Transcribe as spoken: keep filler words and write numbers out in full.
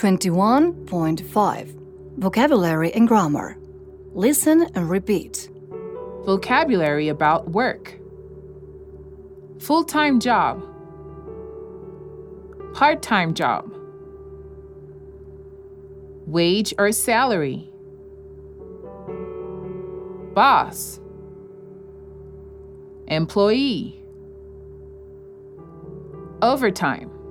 twenty-one point five. Vocabulary and grammar. Listen and repeat. Vocabulary about work. Full-time job. Part-time job. Wage or salary. Boss. Employee. Overtime.